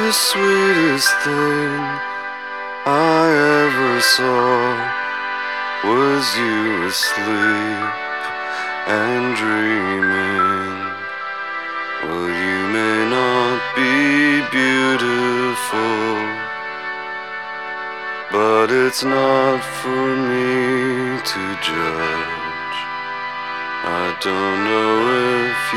the sweetest thing I ever saw was you asleep and dreaming. Well, you may not be beautiful, but it's not for me to judge. I don't know if